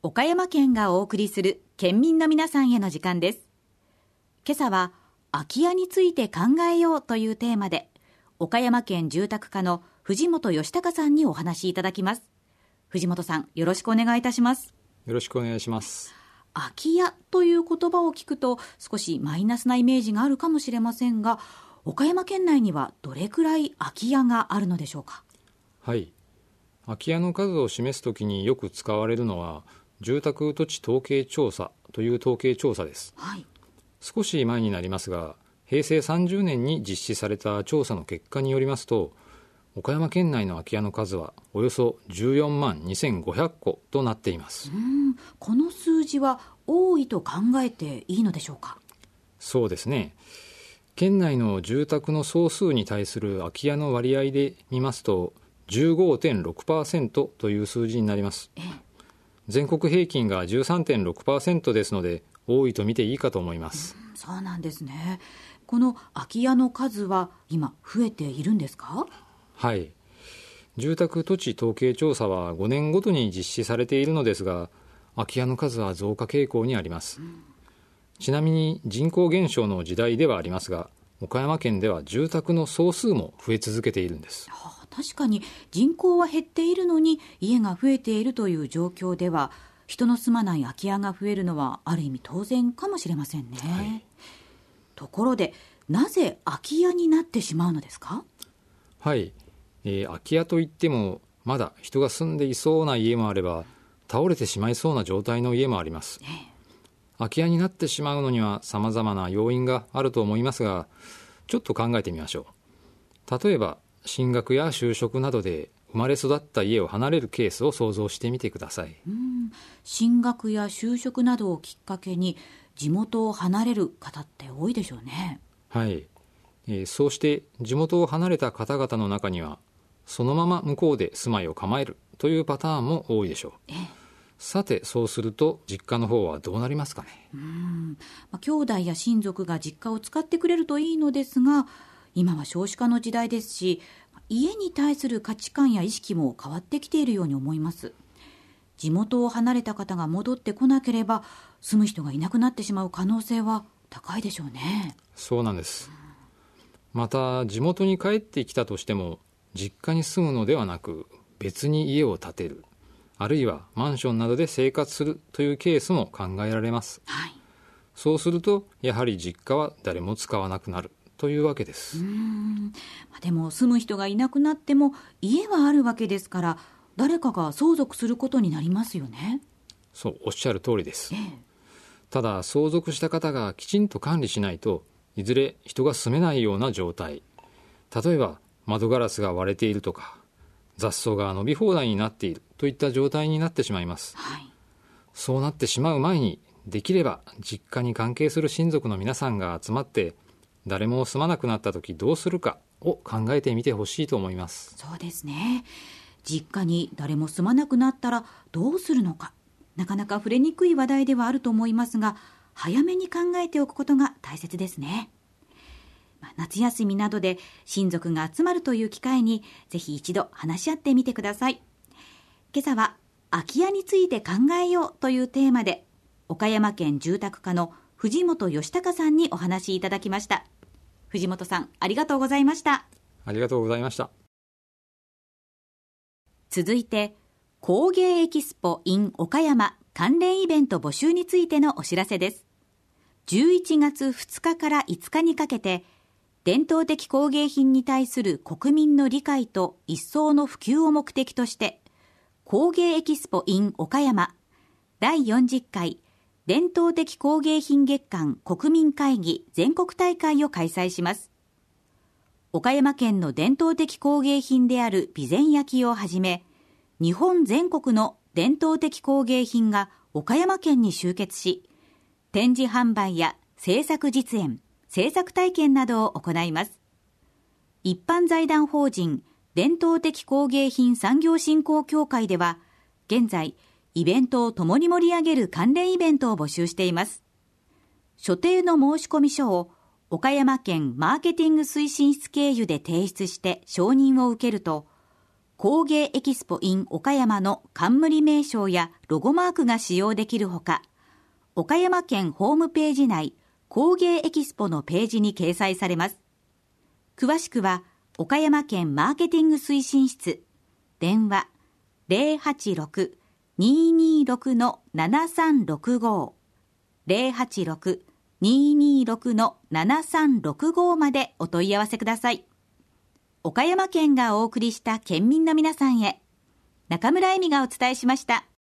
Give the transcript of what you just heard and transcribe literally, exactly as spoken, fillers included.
岡山県がお送りする県民の皆さんへの時間です。今朝は空き家について考えようというテーマで、岡山県住宅課の藤本義孝さんにお話しいただきます。藤本さん、よろしくお願いいたします。 よろしくお願いします。 空き家という言葉を聞くと少しマイナスなイメージがあるかもしれませんが、岡山県内にはどれくらい空き家があるのでしょうか。 はい、空き家の数を示すときによく使われるのは住宅土地統計調査という統計調査です。 はい、 少し前になりますが、平成さんじゅうねんに実施された調査の結果によりますと、岡山県内の空き家の数はおよそじゅうよんまんにせんごひゃっことなっています。 うーん、この数字は多いと考えていいのでしょうか。 そうですね。県内の住宅の総数に対する空き家の割合で見ますと じゅうごてんろくパーセント という数字になります。 ええ、 全国平均が じゅうさんてんろくパーセント ですので、多いと見ていいかと思います。 うん、そうなんですね。この空き家の数は今増えているんですか。 はい、住宅土地統計調査はごねんごとに実施されているのですが、空き家の数は増加傾向にあります。うん、ちなみに人口減少の時代ではありますが、岡山県では住宅の総数も増え続けているんです。 はあ、確かに人口は減っているのに家が増えているという状況では、人の住まない空き家が増えるのはある意味当然かもしれませんね。はい、ところで、なぜ空き家になってしまうのですか。 はい、えー、空き家といってもまだ人が住んでいそうな家もあれば、倒れてしまいそうな状態の家もあります。ええ、空き家になってしまうのには様々な要因があると思いますが、ちょっと考えてみましょう。例えば進学や就職などで生まれ育った家を離れるケースを想像してみてください。 うん、進学や就職などをきっかけに地元を離れる方って多いでしょうね。 はい、えー、そうして地元を離れた方々の中には、そのまま向こうで住まいを構えるというパターンも多いでしょう。 ええ、 さて、そうすると実家の方はどうなりますかね。 うーん、まあ、兄弟や親族が実家を使ってくれるといいのですが、今は少子化の時代ですし、家に対する価値観や意識も変わってきているように思います。地元を離れた方が戻ってこなければ、住む人がいなくなってしまう可能性は高いでしょうね。 そうなんです。また地元に帰ってきたとしても、実家に住むのではなく別に家を建てる、あるいはマンションなどで生活するというケースも考えられます。 はい、 そうするとやはり実家は誰も使わなくなるというわけです。 うーん、でも住む人がいなくなっても家はあるわけですから、誰かが相続することになりますよね。 そう、おっしゃる通りです。 ええ、 ただ相続した方がきちんと管理しないと、いずれ人が住めないような状態、例えば窓ガラスが割れているとか、雑草が伸び放題になっているといった状態になってしまいます。 はい、 そうなってしまう前に、できれば実家に関係する親族の皆さんが集まって、誰も住まなくなった時どうするかを考えてみてほしいと思います。 そうですね。実家に誰も住まなくなったらどうするのか、なかなか触れにくい話題ではあると思いますが、早めに考えておくことが大切ですね。夏休みなどで親族が集まるという機会に、ぜひ一度話し合ってみてください。今朝は空き家について考えようというテーマで、岡山県住宅課の藤本義孝さんにお話いただきました。藤本さん、ありがとうございました。 ありがとうございました。 続いて、工芸エキスポ in 岡山関連イベント募集についてのお知らせです。じゅういちがつふつかからいつかにかけて、伝統的工芸品に対する国民の理解と一層の普及を目的として、工芸エキスポ in 岡山だいよんじゅっかい伝統的工芸品月間国民会議全国大会を開催します。岡山県の伝統的工芸品である備前焼をはじめ、日本全国の伝統的工芸品が岡山県に集結し、展示販売や制作実演、制作体験などを行います。一般財団法人伝統的工芸品産業振興協会では、現在イベントを共に盛り上げる関連イベントを募集しています。所定の申込書を岡山県マーケティング推進室経由で提出して承認を受けると、 工芸エキスポ in 岡山の冠名称やロゴマークが使用できるほか、岡山県ホームページ内工芸エキスポのページに掲載されます。詳しくは岡山県マーケティング推進室、電話 ゼロはちろく にーにーろく ななさんろくご ゼロはちろく にーにーろく ななさんろくご までお問い合わせください。岡山県がお送りした県民の皆さんへ、中村恵美がお伝えしました。